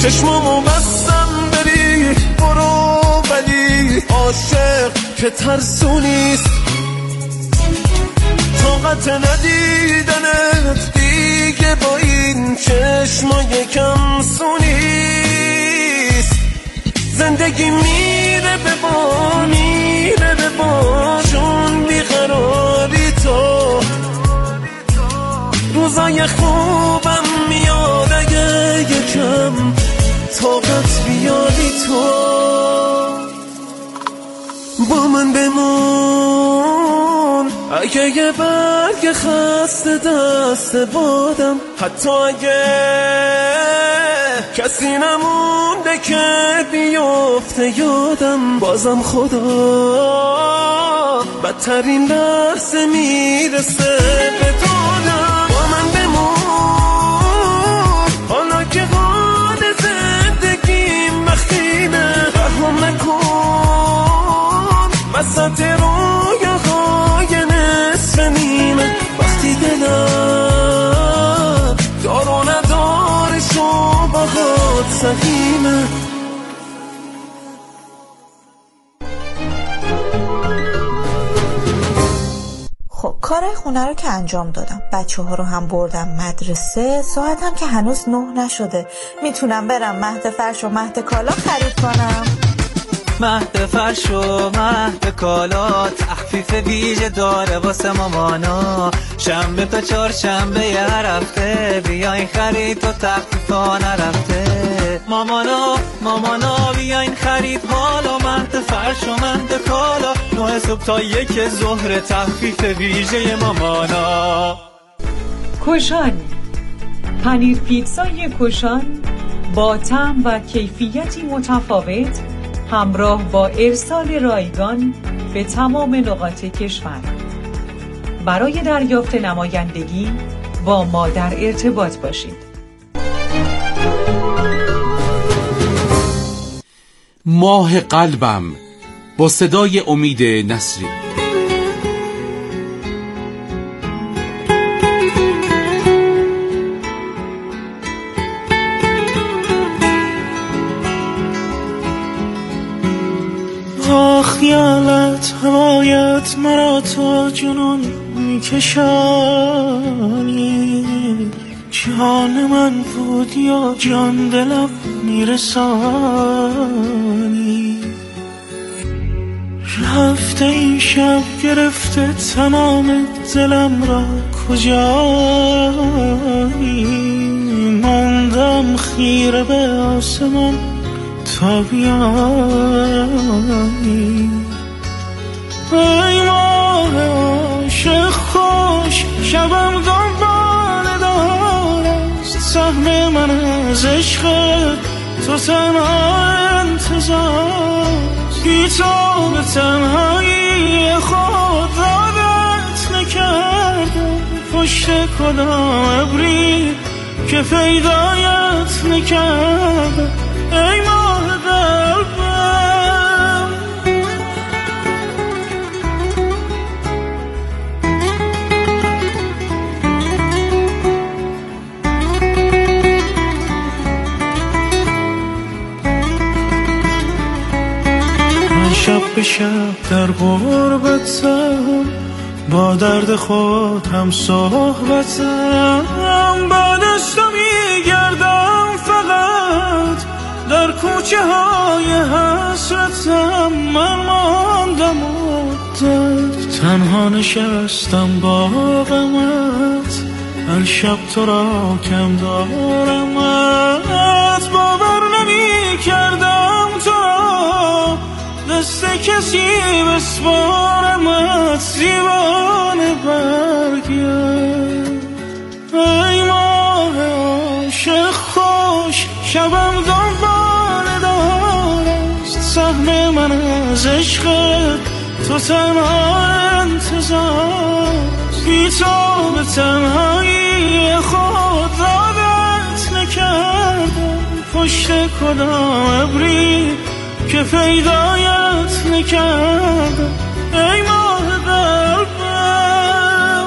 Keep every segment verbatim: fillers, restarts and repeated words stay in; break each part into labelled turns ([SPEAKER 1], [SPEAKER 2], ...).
[SPEAKER 1] چشمامو بستم بری برو، ولی عاشق که ترسونیست، طاقت ندیدنت دیگه با این چشمای کم سونیست. زندگی میره به بار میره به بار چون بیقراری تو، روزای خوبم میاد اگه یکم طاقت بیاری تو. با من بمون اگه یه برگ خسته دست بادم، حتی اگه کسی نمونده که بیفته یادم، بازم خدا بدترین لحظه میرسه به دادم. با من بمون حالا که حال زندگیم بخینه، رحم نکن وسط رویاهای نصف نیمه، وقتی دلم دار و نداره شبهات سقیمه.
[SPEAKER 2] خب کارهای خونه رو که انجام دادم، بچه ها رو هم بردم مدرسه، ساعتم که هنوز نه نشده، میتونم برم مهد فرش و مهد کالا خرید کنم.
[SPEAKER 3] مهد فرش و مهد کالا تخفیف ویژه داره واسه مامانا، شنبه تا چهارشنبه یه هفته بیاین خرید تا تخفیفا نرفته. مامانا مامانا بیاین خرید حالا، مهد فرش و مهد کالا، نه صبح تا یک ظهر تخفیف ویژه مامانا.
[SPEAKER 4] کوشان، پنیر پیتزای کوشان با طعم و کیفیتی متفاوت، همراه با ارسال رایگان به تمام نقاط کشور. برای دریافت نمایندگی با ما در ارتباط باشید.
[SPEAKER 5] ماه قلبم با صدای امید نصری.
[SPEAKER 6] خیالت هوایت مرا تا جنون میکشانی، جان من بود یا جان دلم میرسانی. رفته این شب گرفته تمام دلم را کجایی، ماندم خیره به آسمان تا بیایی. ای ماه عاشق خوش شبم دنبال دار است، سهم من از عشقت تو تنها انتظار، بی تو به تنهایی خود عادت نکردم، پشت کدام ابری که پیدایت نکردم. ای ماه قلبم من شب به شب در غربتم، با درد خود هم صحبتم، بعد از تو میگردم فقط در کوچه های حسرتم. من ماندم مدت تنها نشستم با غمت، هر شب تو را کم دارمت، باور نمی کردم تو را دست کسی بسپارمت، زیبانه برگرد. ای ماه عاشق خوش شبم دنبال دار است، سهم من از عشقت تو تنها انتظار، بی تو به تنهایی خود عادت نکردم، پشت کدام ابری که پیدایت نکردم. ای ماه قلبم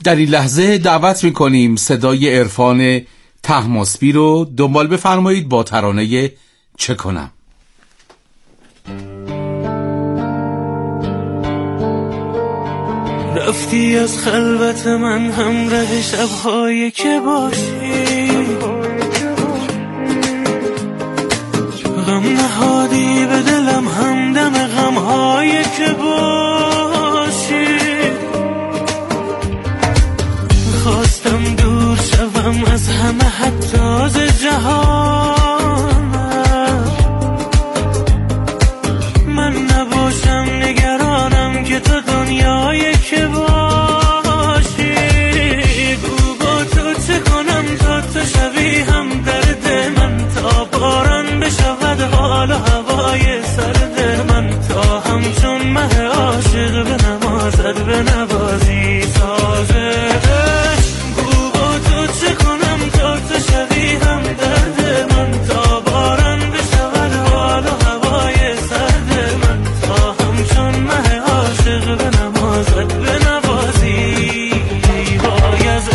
[SPEAKER 5] در این لحظه دعوت میکنیم صدای عرفان طهماسبی رو دنبال بفرمایید با ترانه چه کنم.
[SPEAKER 6] رفتی از خلوت من همراه شب‌هایی که باشی، غم نهادی به دلم همدم غم‌هایی که باشی. خواستم دور شوم از همه حتی از جهان، من نباشم نگرانم که تو دنیایی که باشی. گو با تو چه کنم تا تو شوی هم درد من، تا باران بشود حال و هوای سرد من، تا همچون مه عاشق به نمازت به نوازی سازه. گو با تو چه کنم تا تو شوی هم درد من، تا باران بشود حال و هوای سرد من، تا همچون مه عاشق به نمازت به نوازی. وای از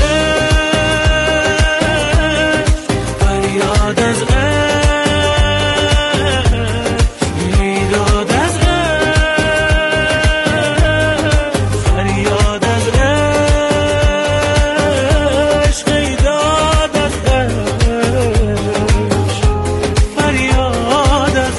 [SPEAKER 6] عشق فریاد از عشق، میداد از عشق فریاد از عشق، میداد از عشق فریاد از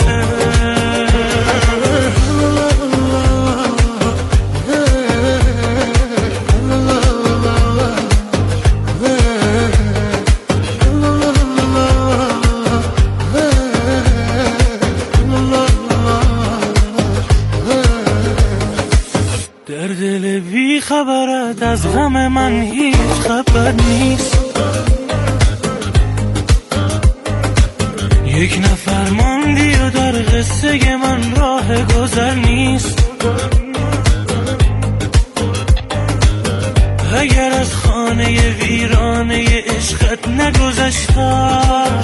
[SPEAKER 6] در دل بی خبرت از غم من هیچ خبر نیست. یک نفر ماندی و در قصه من راه گذر نیست. اگر از خانه ویرانه عشقت نگذشتم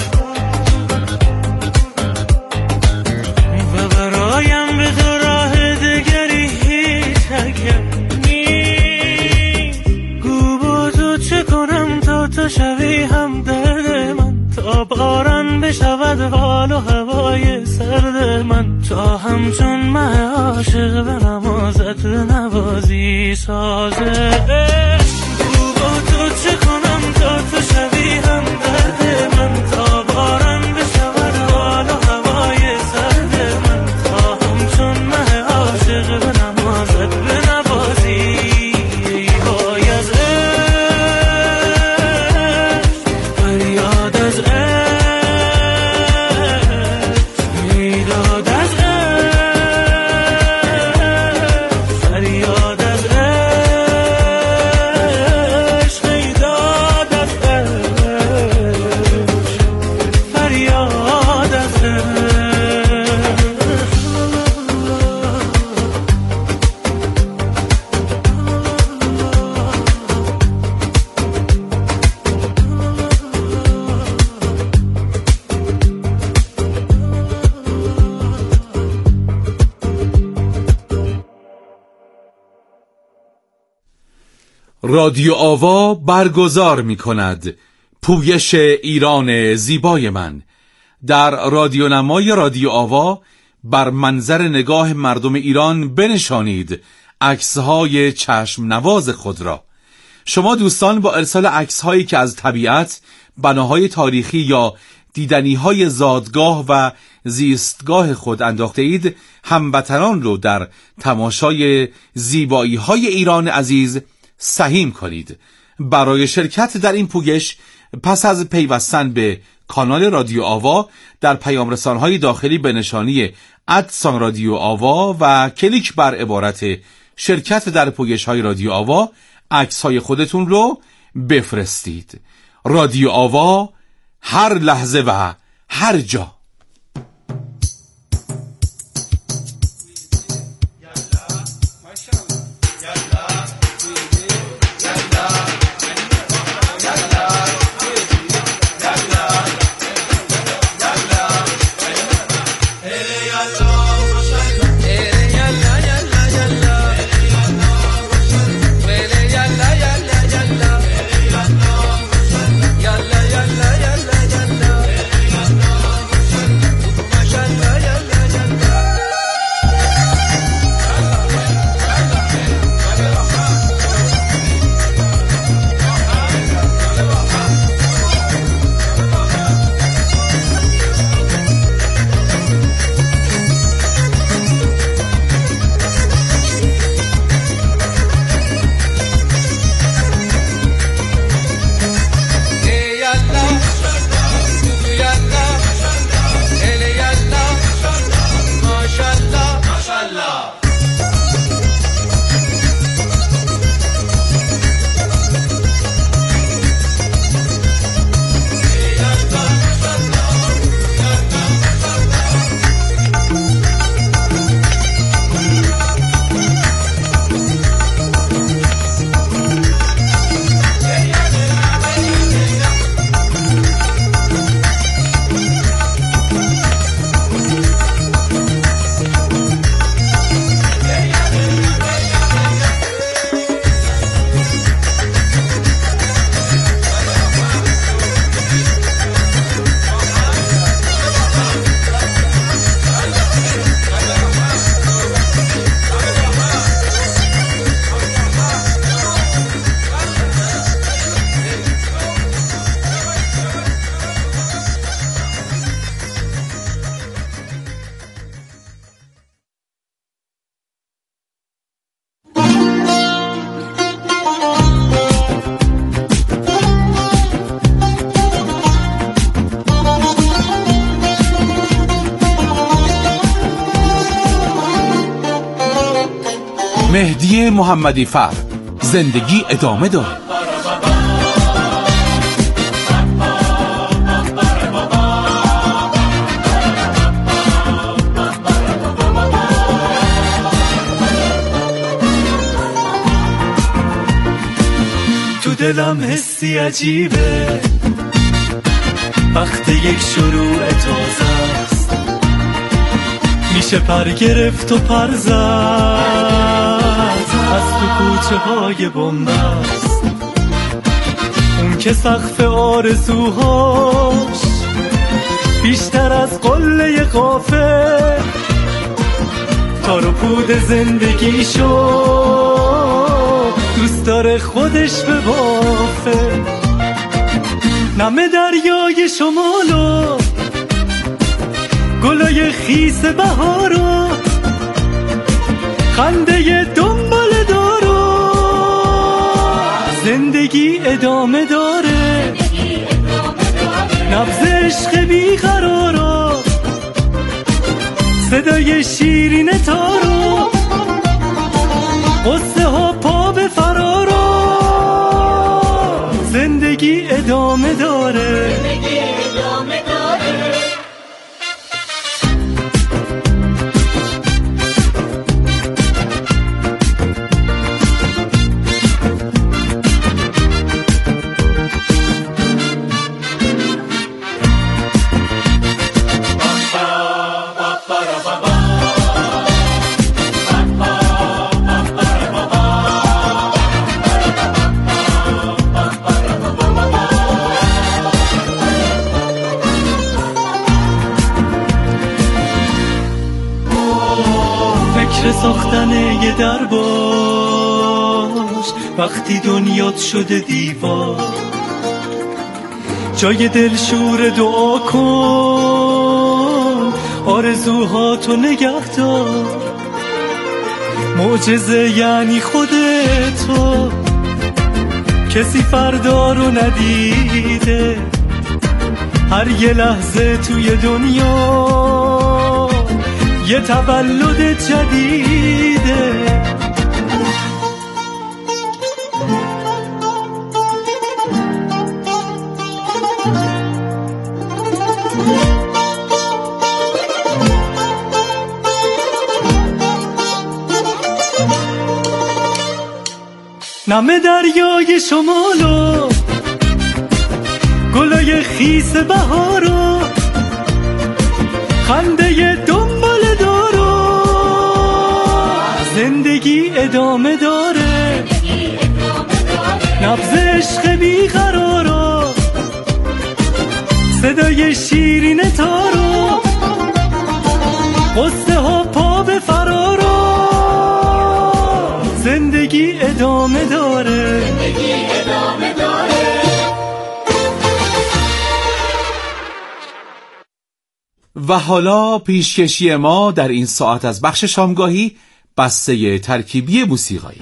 [SPEAKER 6] و برایم به تو راه دگری هیچ اگر نیست. گو با تو چه کنم تا تو شوی هم درد من، تا باران بشود حال و هوای سرد من، تا همچون مه عاشق به نمازت به نوازی سازه. گو با تو چه کنم تا تو شوی هم درد من، تا باران بشود حال و هوای سرد من، تا همچون مه عاشق به نمازت به نوازی. وای از عشق فریاد از عشق، میداد از عشق فریاد از عشق، میداد از عشق فریاد از عشق.
[SPEAKER 5] رادیو آوا برگزار می کند پویش ایران زیبای من. در رادیو نمای رادیو آوا بر منظر نگاه مردم ایران بنشانید عکس‌های چشم نواز خود را. شما دوستان با ارسال عکس‌هایی که از طبیعت، بناهای تاریخی یا دیدنی‌های زادگاه و زیستگاه خود انداخته اید، هموطنان رو در تماشای زیبایی‌های ایران عزیز سهیم کنید. برای شرکت در این پویش پس از پیوستن به کانال رادیو آوا در پیام رسان‌های داخلی به نشانی ادسان رادیو آوا و کلیک بر عبارت شرکت در پویش‌های رادیو آوا عکس‌های خودتون رو بفرستید. رادیو آوا هر لحظه و هر جا.
[SPEAKER 7] يلا
[SPEAKER 5] مهدی محمدی فر، زندگی ادامه داره.
[SPEAKER 6] تو دلم حسی عجیبه وقت یک شروع تازه است، میشه پر گرفت و پر زد از تو کوچه های بنبست. اون که سقف آرزوهاش بیشتر از قله غافل، تار و پود زندگیشو دوست داره خودش ببافه. نم دریای شمالو، گلای خیس بهارو، خنده دنبال دارو، زندگی ادامه داره. نبض عشق بیقرارو، صدای شیرین تارو، قصه ها پا به فرارو، زندگی ادامه داره. زندگی ادامه داره. ساختن یه در باش وقتی دنیات شده دیوار، جای دلشور دعا کن، آرزوهاتو نگه دار. معجزه یعنی خودتو، کسی فردا رو ندیده، هر یه لحظه توی دنیا یه تولد جدیده. نم دریای شمالو، گلای خیس بهارو، خنده دنبال دارو، زندگی ادامه داره. نبض عشق بیقرارو، صدای شیرین تارو، قصه ها پا به فرارو، زندگی ادامه داره. زندگی ادامه داره.
[SPEAKER 5] و حالا پیشکشی ما در این ساعت از بخش شامگاهی، بسته ترکیبی موسیقایی.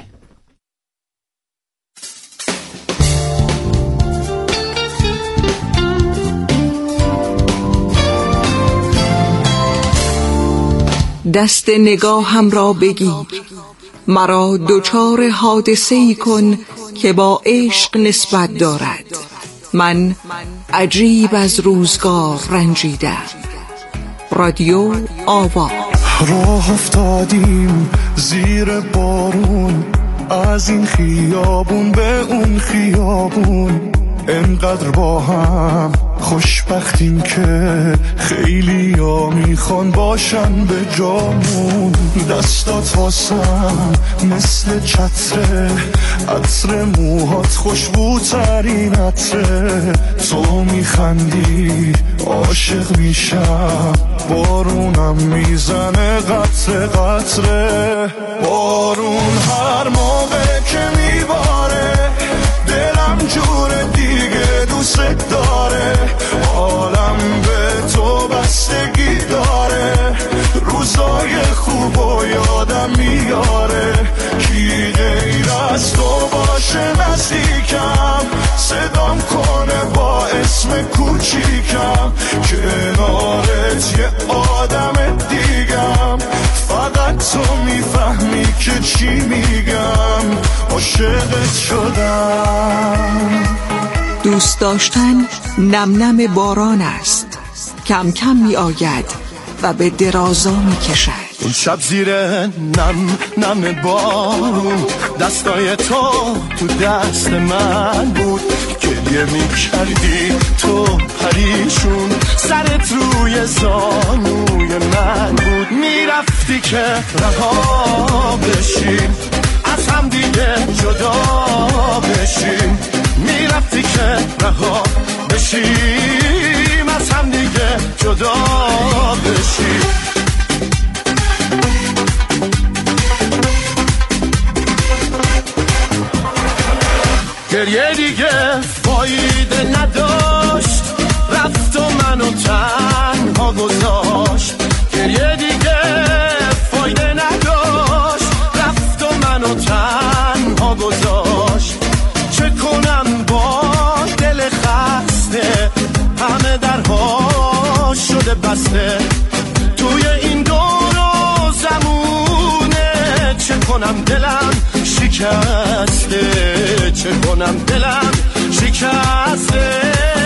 [SPEAKER 7] دست نگاهم را بگیر، مرا دوچار حادثه‌ای کن که با عشق نسبت دارد. من عجیب از روزگار رنجیدم. رادیو آوا.
[SPEAKER 8] راه افتادیم زیر بارون، از این خیابون به اون خیابون، انقدر با هم خوشبختیم که خیلی ها میخوان باشن به جامون. دستات واسم مثل چتره، عطر موهات خوشبوترین عطره. تو میخندی عاشق میشم، بارونم میزنه قطره قطره. بارون هر موقع که میباره دلم جور دیگه دوست داره. عالم به تو بستگی داره، روزای خوب و یادم میاره. کی غیر از تو باشه نزدیکم، صدام کنه با اسم کوچیکم. کنارت یه آدم دیگم، فقط تو میفهمی که چی میگم عاشقت شدم.
[SPEAKER 7] دوست داشتن نم نم باران است، کم کم می آید و به درازا می کشد.
[SPEAKER 8] اون شب زیر نم نم بارون دستای تو تو دست من بود، گریه می کردی تو پریشون، سرت روی زانوی من بود. میرفتی که رها بشیم از هم دیگه جدا بشیم، میرفتی که رها بشیم از هم دیگه جدا بشیم. گریه دیگه فایده نداشت، رفت و منو تنها گذاشت. گریه دیگه فایده نداشت، رفت و منو تنها گذاشت. چه کنم با دل خسته، همه درها شده بسته، توی این دور و زمونه. چه کنم دلم شکسته، چه کنم دلم شکسته.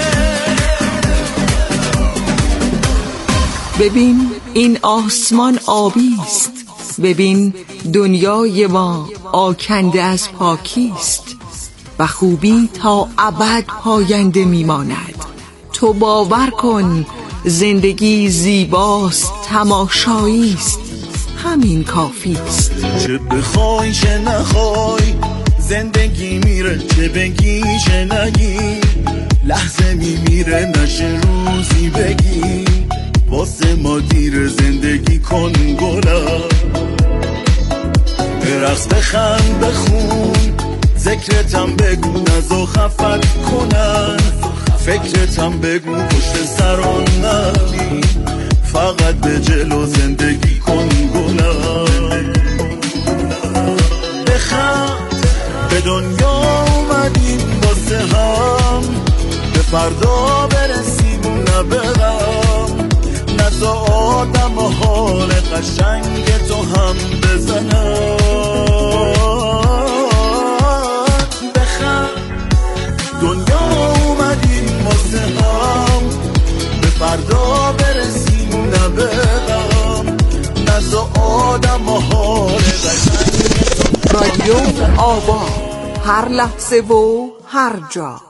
[SPEAKER 7] ببین این آسمان آبی است، ببین دنیای ما آکنده از پاکی است و خوبی تا ابد پاینده میماند. تو باور کن زندگی زیباست، تماشایی است، همین کافی است.
[SPEAKER 8] چه بخوای چه نخوای زندگی میره، چه بگی چه نگی لحظه میمیره، نشه روزی بگی واسه ما دیر. زندگی کن گلم، برقص بخند بخون، ذکرتم بگو نزا خفت کنن، فکرتم بگو پشت سران نبی، فقط به جلو زندگی کن گلم. بخند به دنیا اومدیم واسه هم، به فردا برسیم و نبرم، نزا آدم و حال قشنگ تو هم بزنم. بخند دنیا اومدیم واسه هم، به فردا برسیم و نبرم، نزا آدم و حال قشنگ تو.
[SPEAKER 7] رادیو آوا، هر لحظه و هر جا.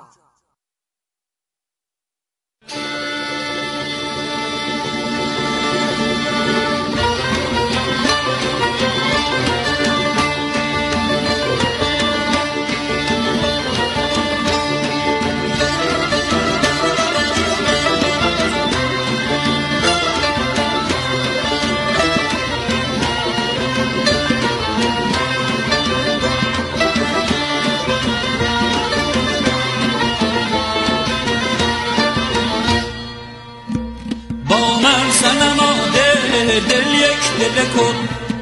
[SPEAKER 6] دل یک دل کن،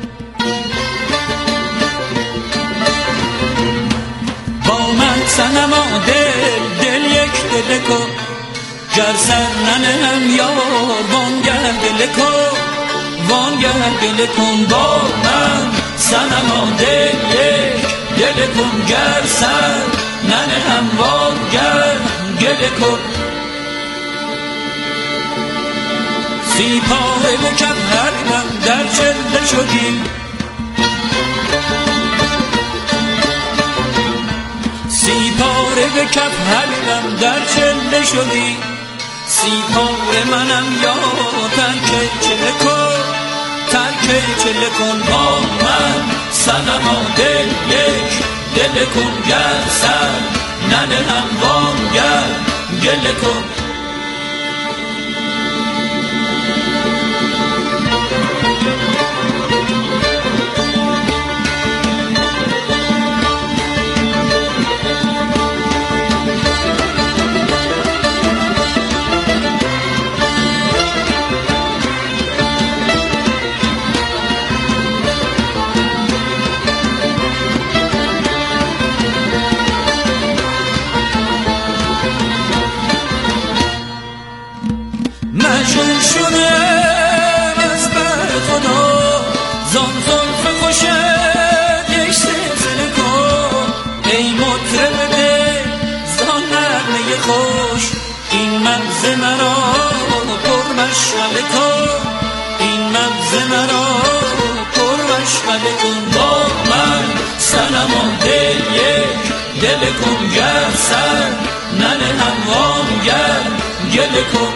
[SPEAKER 6] با من صنما دل دل یک دل کن، گر سر ننهم یار وانگر دل کن، وانگر دل کن. با من صنما دل یک دل کن، گر سر ننهم وانگر دل کن. سی پاره و کفرم در چله شدی، سی پاره به کفرم در چله شدی، سی پاره منم یا ترک چله کن، ترک چله کن. با من صنما دل یک دل کن، گر سر ننهم وانگر گله کن. مشغله کن این مغز مرا پر مشغله کن با من صنما دل یک دل کن گر سر ننه هموام گر گله کن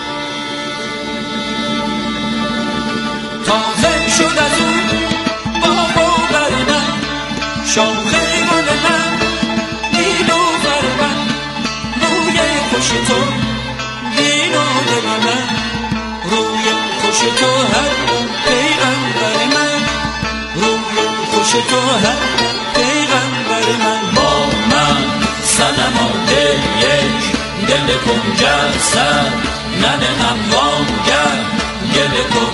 [SPEAKER 6] تازه شد از اون باغ و بر من شاخه گل من نیلوفر من روی خوش تو دین و دل من روی خوش تو هر پیغمبر من روی خوش تو هر پیغمبر من با من صنما دل یک گله کن گر سر ننه هموام گر گله کن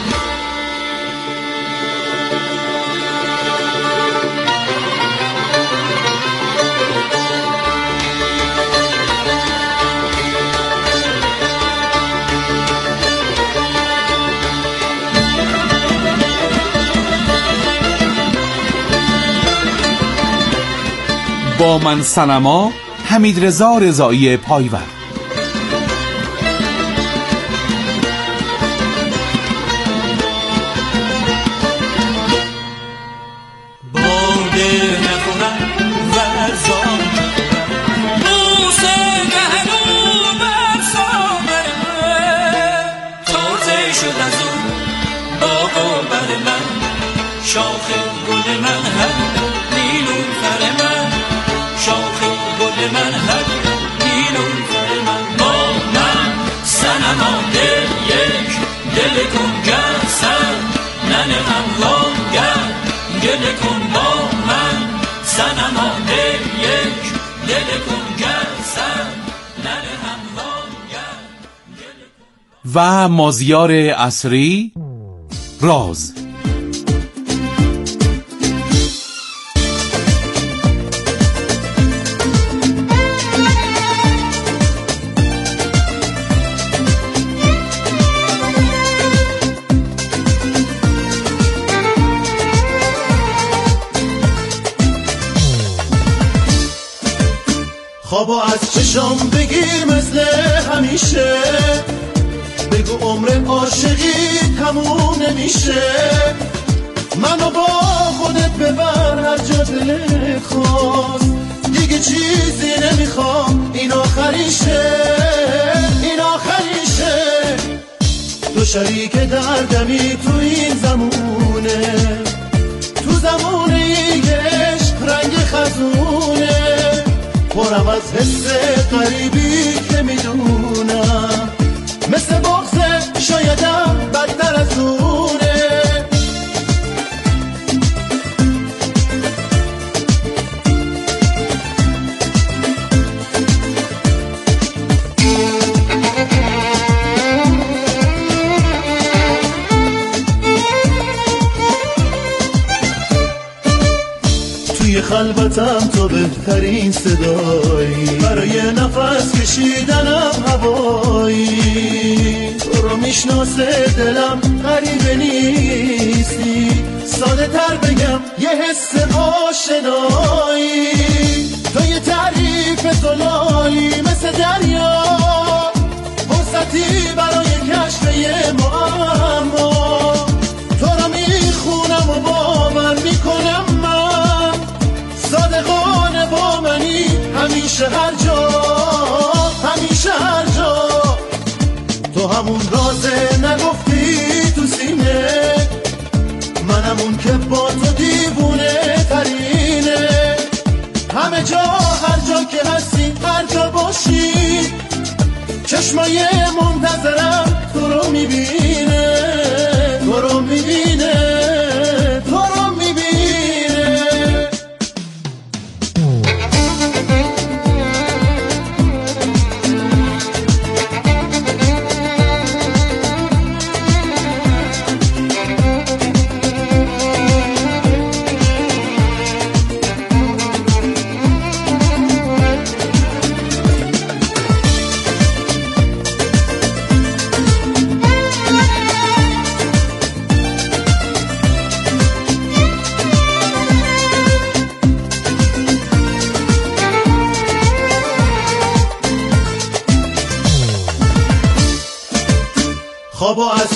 [SPEAKER 5] با من صنما حمیدرضا رضایی پایور. و مازیار عصری راز.
[SPEAKER 8] خوابا از چشم بگیر مثل همیشه بگو عمر عاشقی تموم نمیشه منو با خودت ببر هر جا دلت خواست دیگه چیزی نمیخوام این آخریشه این آخریشه تو شریک دردمی تو این زمونه تو زمونه این عشق رنگ خزونه پرم از حس غریبی که میدونم مثل بغضه شایدم بدتر از اونه توی خلوتم تو بهترین صدایی برای نفس کشیدنم هوایی تو رو میشناسه دلم غریبه نیستی ساده تر بگم یه حس آشنایی تو یه تعریف زلالی مثل دریا فرصتی برای کشف یه معما تو رو میخونم و باور میکنم من صادقانه با منی همیشه هر جا همیشه هر جا تو همون رازه نگفتی تو سینه منم اون که با تو دیوونه ترینه همه جا هر جا که هستی هر جا باشی چشمای منتظرم تو رو میبینه تو رو میبینه تو رو میبینه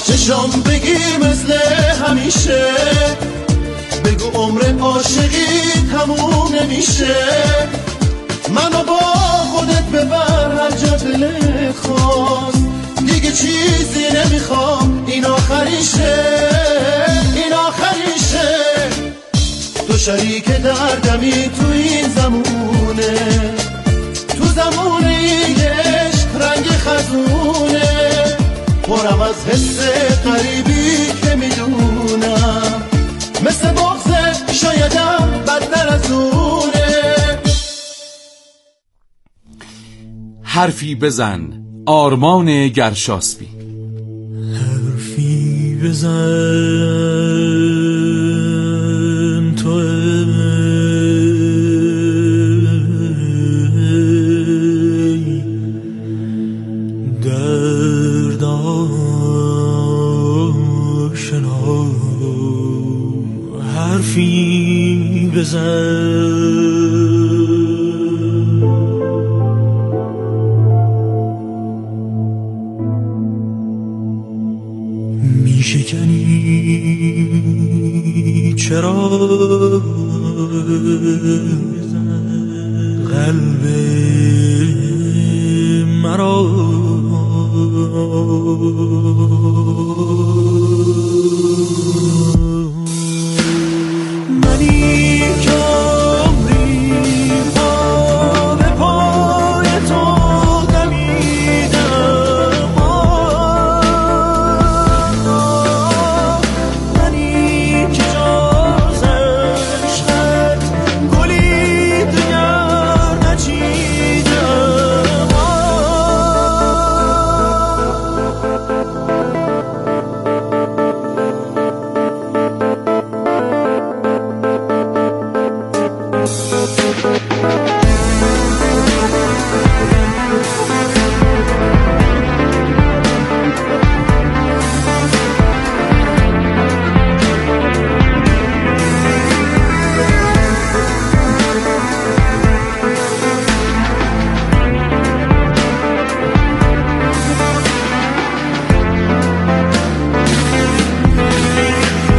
[SPEAKER 8] چشام بگیر مثل همیشه، بگو عمر عاشقی تموم نمیشه. منو با خودت ببر هر جا دلت خواست، دیگه چیزی نمیخوام، این آخریشه، این آخریشه. تو شریک دردمی تو این زمونه، تو زمونه این عشق رنگ خزونه، پرم از حس غریبی که میدونم، مثل بغضه شایدم بدتر از اونه.
[SPEAKER 5] حرفی بزن آرمان گرشاسبی.
[SPEAKER 8] حرفی بزن تو درد آشنا، حرفی بزن میشکنی چرا قلب مرا،